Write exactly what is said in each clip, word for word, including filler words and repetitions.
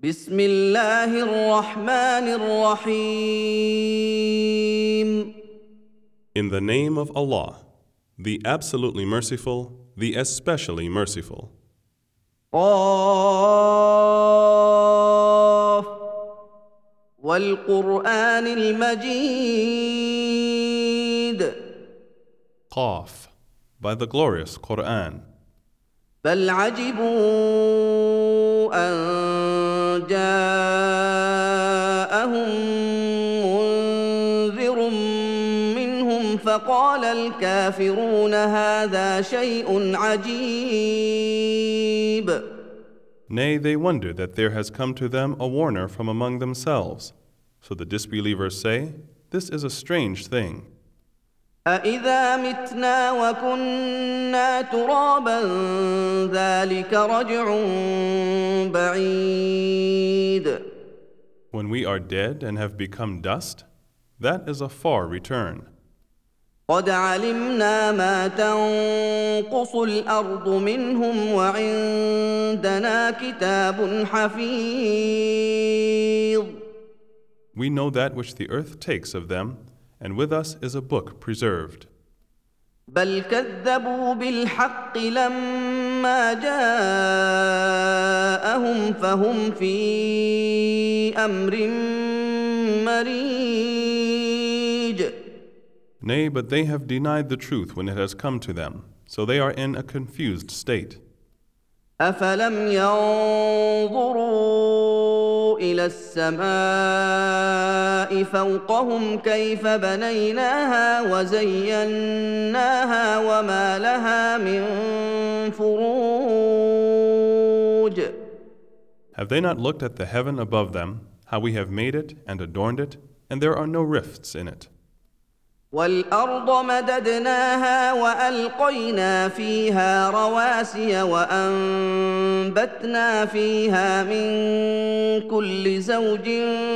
بسم الله الرحمن الرحيم. In the name of Allah, the absolutely merciful, the especially merciful. قاف والقرآن المجيد. Qaf, by the glorious Quran. بل عجبوا أن جاءهم منذر منهم فقال الكافرون هذا شيء عجيب. Nay, they wonder that there has come to them a warner from among themselves. So the disbelievers say, this is a strange thing. أَإِذَا مِتْنَا وَكُنَّا تُرَابًا ذَلِكَ رَجْعٌ بَعِيدٌ. When we are dead and have become dust, that is a far return. قَدْ عَلِمْنَا مَا تَنقُصُ الْأَرْضُ مِنْهُمْ وَعِندَنَا كِتَابٌ حَفِيظٌ. We know that which the earth takes of them, and with us is a book preserved. بل كذبوا بالحق لما جاءهم فهم في أمر مريج. Nay, but they have denied the truth when it has come to them, so they are in a confused state. أفلم ينظروا إلى السماء فوقهم كيف بنيناها وزيناها وما لها من فروج. Have they not looked at the heaven above them, how we have made it and adorned it, and there are no rifts in it? والأرض مددناها وألقينا فيها رواسي وأنبتنا فيها من كل زوج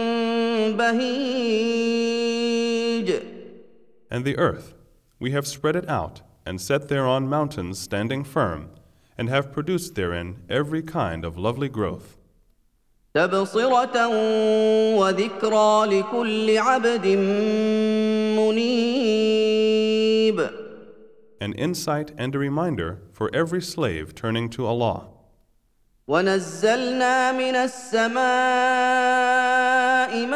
بهيج. And the earth, we have spread it out and set thereon mountains standing firm, and have produced therein every kind of lovely growth. تبصرة وذكرى لكل عبد منيب. An insight and a reminder for every slave turning to Allah. ونزلنا من السماء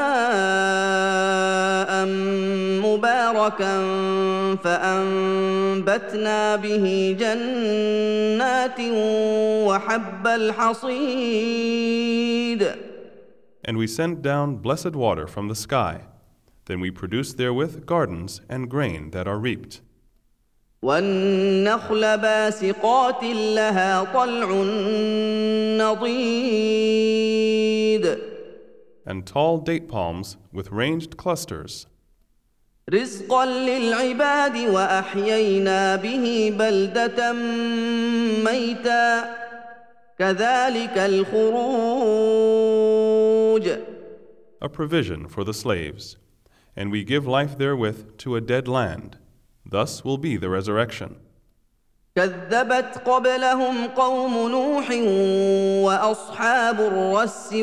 ماء مباركا فأنبتنا به جنات وحب الحصيد. And we sent down blessed water from the sky. Then we produced therewith gardens and grain that are reaped. والنخل باسقات لها طلع نضيد. And tall date palms with ranged clusters. رزقا للعباد وأحيينا به بلدة ميتا كذلك الخروج. A provision for the slaves. And we give life therewith to a dead land. Thus will be the resurrection. كذبت قبلهم قوم نوح وأصحاب الرس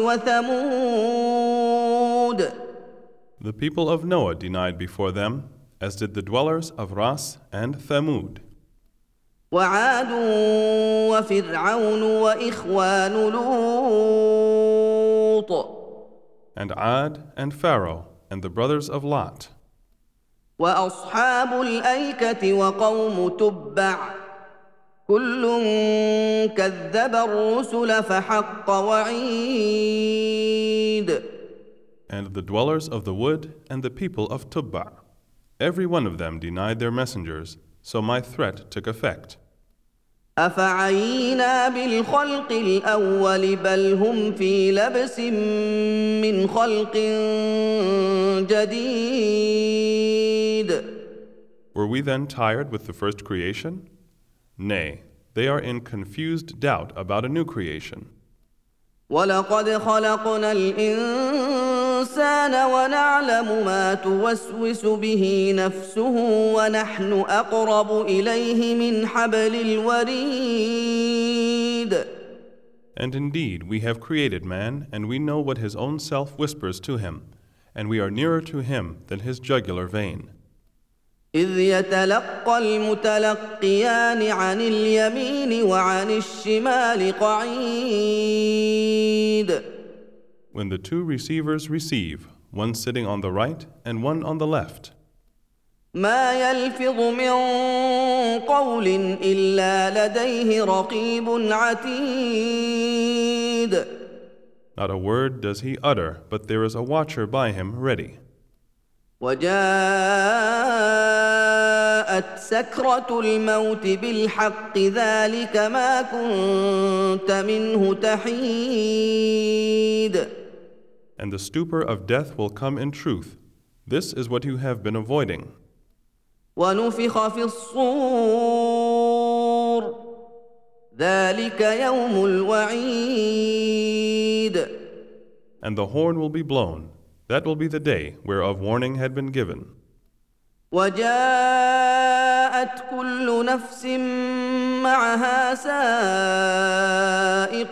وثمود. The people of Noah denied before them, as did the dwellers of Ras and Thamud. وعاد وفرعون وإخوان لوط. And Ad and Pharaoh and the brothers of Lot. وأصحاب الأيكة وقوم تبع كل كذب الرسل فحق وعيد. And the dwellers of the wood and the people of Tubba. Every one of them denied their messengers, so my threat took effect. أفعينا بالخلق الأول بل هم في لبس من خلق جديد. Were we then tired with the first creation? Nay, they are in confused doubt about a new creation. ولقد خلقنا الإنسان ونعلم ما توسوس به نفسه ونحن أقرب إليه من حبل الوريد. And indeed we have created man, and we know what his own self whispers to him, and we are nearer to him than his jugular vein. إذ يتلقى المتلقيان عن اليمين وعن الشمال قعيد. When the two receivers receive, one sitting on the right and one on the left. ما يلفظ من قول إلا لديه رقيب عتيد. Not a word does he utter, but there is a watcher by him ready. وجاءت سكرة الموت بالحق ذلك ما كنت منه تحيد. And the stupor of death will come in truth. This is what you have been avoiding. ونفخ في الصور ذلك يوم الوعيد. And the horn will be blown. That will be the day whereof warning had been given. وجاءت كل نفس معها سائق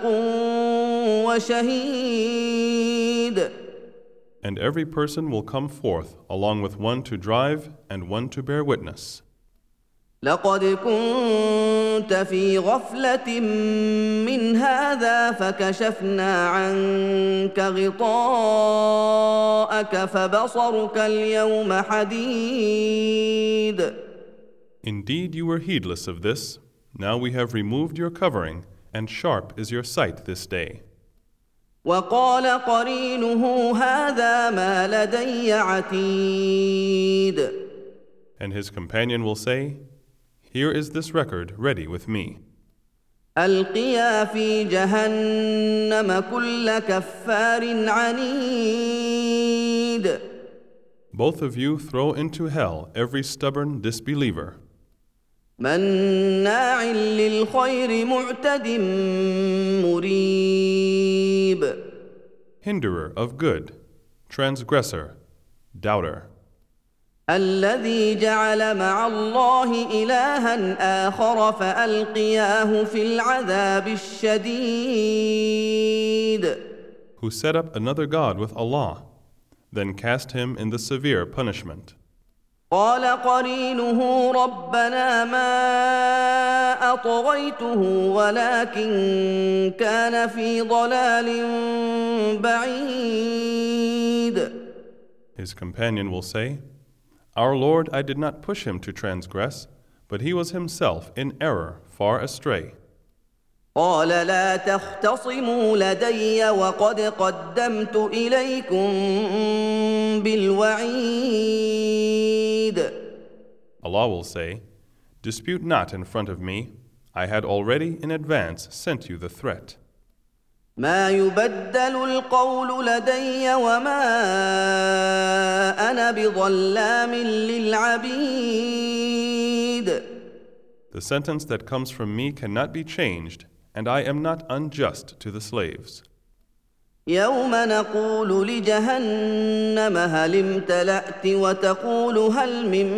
وشهيد. And every person will come forth along with one to drive and one to bear witness. لقد كنت في غفلة من هذا فكشفنا عنك غطاءك فبصرك اليوم حديد. Indeed, you were heedless of this. Now we have removed your covering, and sharp is your sight this day. وقال قرينه هذا ما لدي عتيد. And his companion will say, Here is this record ready with me. ألقيا في جهنم كل كفار عنيد. Both of you throw into hell every stubborn disbeliever. مناع للخير معتد مريب. Hinderer of good, transgressor, doubter. الذي جعل مع الله إلها آخر فألقياه في العذاب الشديد. Who set up another god with Allah, then cast him in the severe punishment. قال قرينه ربنا ما أطغيته ولكن كان في ضلال بعيد. His companion will say, Our Lord, I did not push him to transgress, but he was himself in error, far astray. قال لا تختصموا لدي وقد قدمت إليكم بالوعيد. Allah will say, Dispute not in front of me. I had already in advance sent you the threat. ما يبدل القول لدي وما أنا بظلام للعبيد. The sentence that comes from me cannot be changed, and I am not unjust to the slaves. يوم نقول لجهنم هل امتلأت وتقول هل من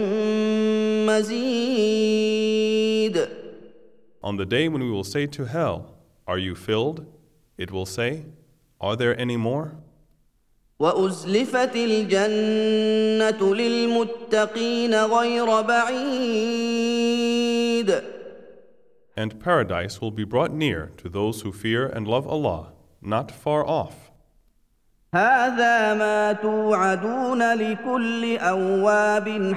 مزيد. On the day when we will say to hell, Are you filled? It will say, Are there any more? وأزلفت الجنة للمتقين غير بعيد. And paradise will be brought near to those who fear and love Allah, not far off. هذا ما توعدون لكل أواب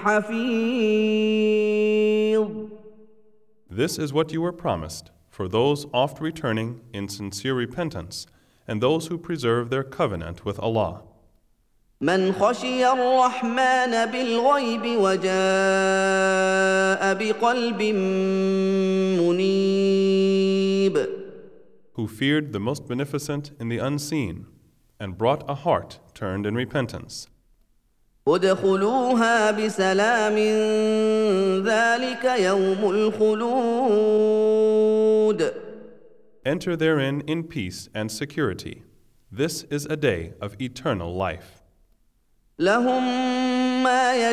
حفيظ. This is what you were promised for those oft returning in sincere repentance and those who preserve their covenant with Allah. من خشي الرحمن بالغيب وجاء بقلب منيب. Who feared the most beneficent in the unseen and brought a heart turned in repentance. ادخلوها بسلام ذلك يوم الخلود. Enter therein in peace and security. This is a day of eternal life. لهم ما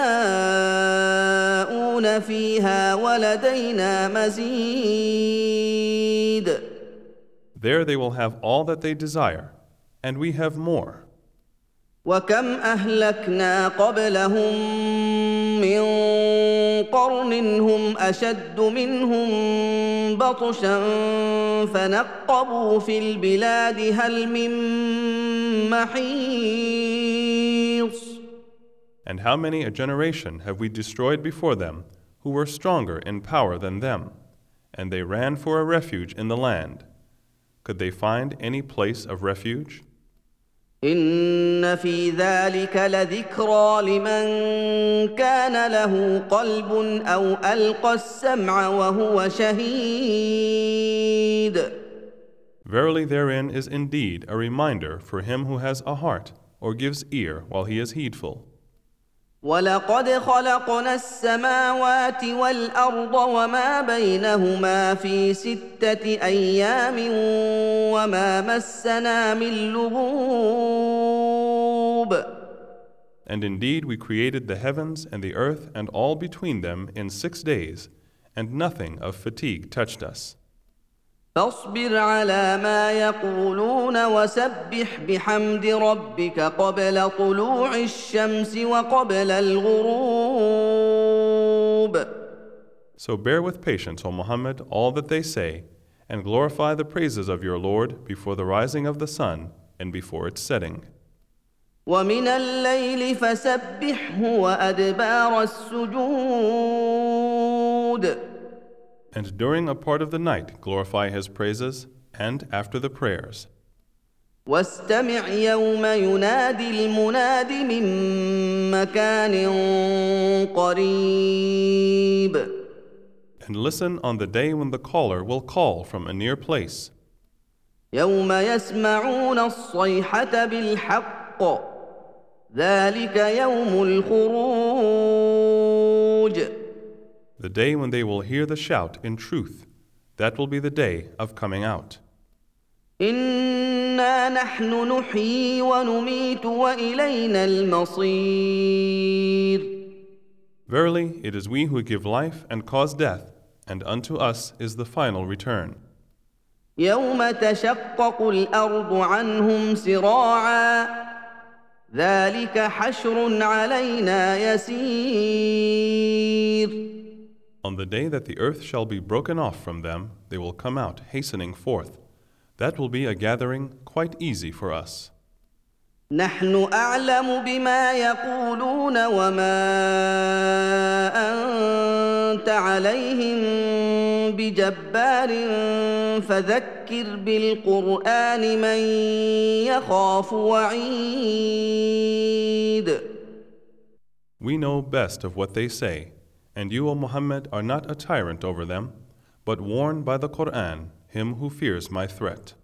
يشاءون فيها ولدينا مزيد. There they will have all that they desire, and we have more. وكم أهلكنا قبلهم من قرن هم أشد منهم بطشا فنقبوا في البلاد هل من محيص. And how many a generation have we destroyed before them, who were stronger in power than them, and they ran for a refuge in the land. Could they find any place of refuge? إن في ذلك لذكرى لمن كان له قلب أو ألقى السمع وهو شهيد. Verily therein is indeed a reminder for him who has a heart or gives ear while he is heedful. ولقد خلقنا السماوات والأرض وما بينهما في ستة أيام وما مسنا من لغوب. And indeed we created the heavens and the earth and all between them in six days, and nothing of fatigue touched us. فاصبر على ما يقولون وسبح بحمد ربك قبل طلوع الشمس وقبل الغروب. So bear with patience, O Muhammad, all that they say, and glorify the praises of your Lord before the rising of the sun and before its setting. ومن الليل فسبحه وأدبار السجود. And during a part of the night glorify his praises, and after the prayers. واستمع يوم ينادي المناد من مكان قريب. And listen on the day when the caller will call from a near place. يوم يسمعون الصيحة بالحق ذلك يوم الخروج. The day when they will hear the shout in truth, that will be the day of coming out. إنا نحن نحيي ونميت وإلينا المصير. Verily, it is we who give life and cause death, and unto us is the final return. يوم تشقق الأرض عنهم سراعا ذلك حشر علينا يسير. On the day that the earth shall be broken off from them, they will come out hastening forth. That will be a gathering quite easy for us. نحن أعلم بما يقولون وما أنت عليهم بجبار فذكر بالقرآن من يخاف وعيد. We know best of what they say, and you, O Muhammad, are not a tyrant over them, but warn by the Qur'an him who fears my threat.